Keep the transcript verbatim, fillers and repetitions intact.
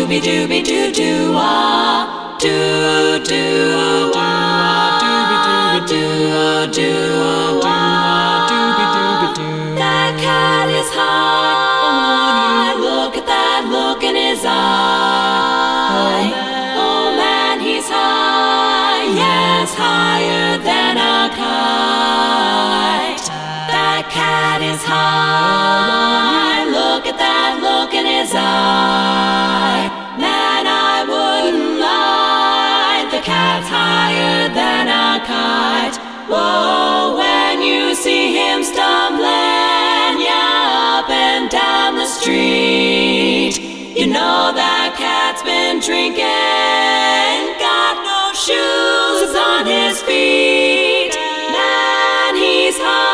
dooby dooby doo doo ah, doo doo ah, dooby dooby doo doo ah, dooby dooby doo. That cat is high. Look at that look in his eye. Oh man, he's high. Yes, higher than a kite. That cat is high. Look at that look in his eye. Man, I wouldn't lie. The cat's higher than a kite. Whoa, when you see him stumbling, yeah, up and down the street, you know that cat's been drinking. Got no shoes on his feet. Man, he's high.